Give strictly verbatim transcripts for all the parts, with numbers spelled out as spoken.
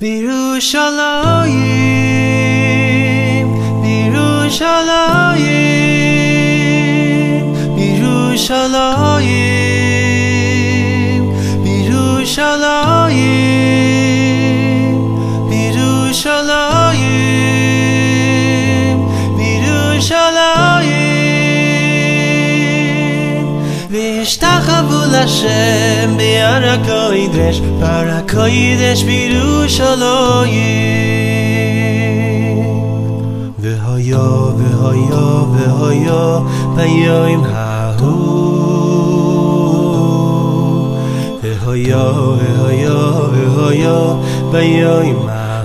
בירושלים, בירושלים, בירושלים, בירושלים, בירושלים, בירושלים. וישתחוו להשם בהר הקודש, בהר הקודש בירושלים. והיה והיה והיה ביום ההוא, והיה והיה והיה ביום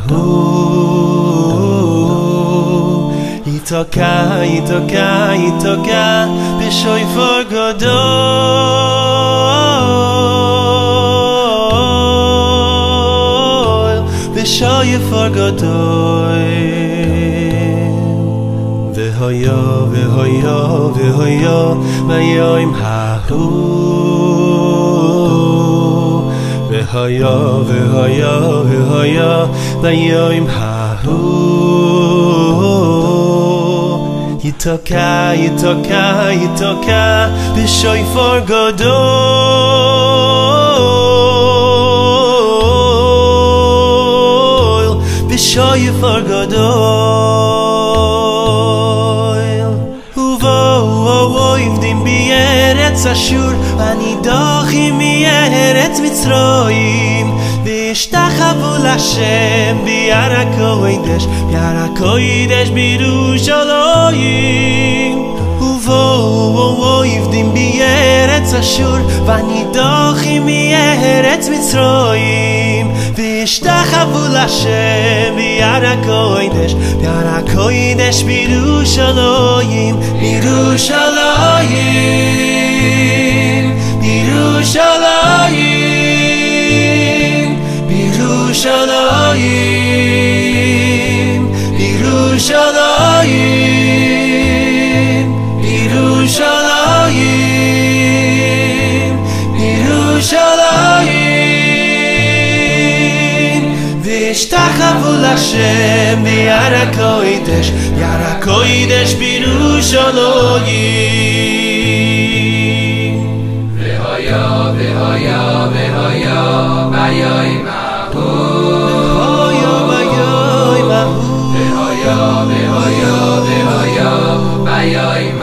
ההוא. יתוקע יתוקע יתוקע בשופר גדול, בשופר גדול. והיה והיה והיה ביום ההוא, והיה והיה והיה ביום ההוא. יתוקע יתוקע יתוקע בשופר גדול, בשופר גדול. ובואו עבדים בארץ אשור, הנידוחים מארץ מצרים, וישתחוו להשם בהר הקודש, בהר הקודש בירושלים. ובואו עבדים בארץ אשור, והנידוחים מארץ מצרים, וישתחוו להשם בהר הקודש, בהר הקודש בירושלים. בירושלים, בירושלים, בירושלים, בירושלים, בירושלים, בירושלים. וישתחוו להשם בהר הקודש, בהר הקודש בירושלים. והיה והיה והיה ביום ההוא, והיה והיה והיה והיה ביום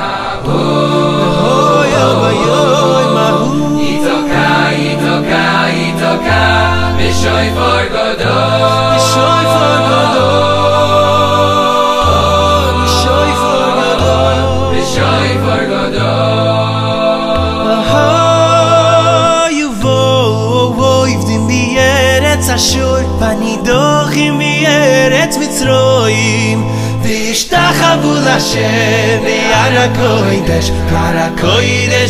ההוא. יתוקע יתוקע יתוקע בשופר גדול, בשופר גדול, בשופר גדול, בשופר גדול. יבואו עבדים מארץ אשור, והנידוחים מארץ מצרים, וישתחוו להשם בהר הקודש, בהר הקודש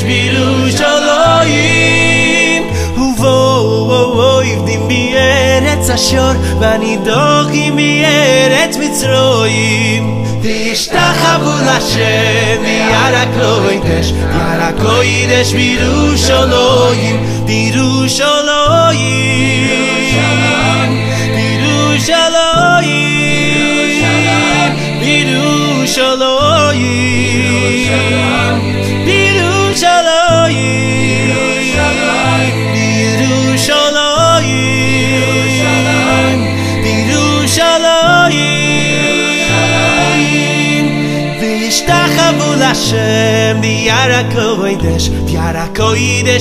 בירושלים. ובואו עבדים בארץ אשור, והנידוחים מארץ מצרים, וישתחוו להשם בהר הקודש, בהר הקודש בירושלים. בירושלים, בירושלים, בירושלים, בירושלים, בירושלים. וישתחוו להשם בהר הקודש, בהר הקודש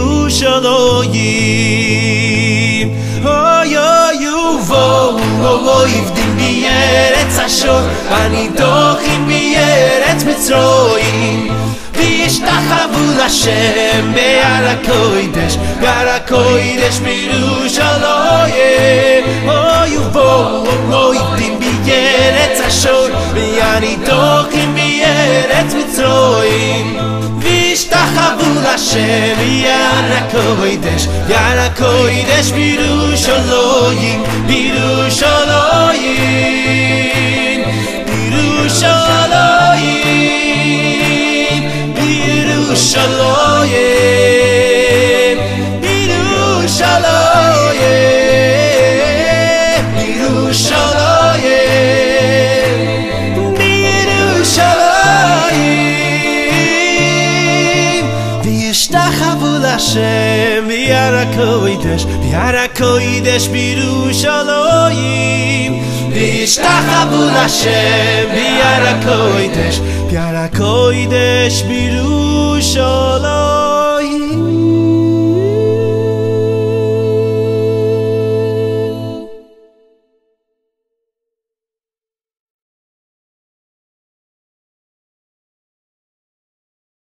בירושלים. אוי אוי ובואו עבדים בארץ אשור, הנידוחים מארץ מצרים, וישתחוו להשם בהר הקודש, בהר הקודש בירושלים. אוי ובואו עבדים בארץ אשור, והנידוחים מארץ מצרים, וישתחוו להשם בהר הקודש, בהר הקודש בירושלים. בירושלים, בירושלים, בירושלים, בירושלים, Hashem B'yar HaKodesh B'yar HaKodesh B'Yerushalayim V'yishtachavu Hashem B'yar HaKodesh B'yar HaKodesh B'Yerushalayim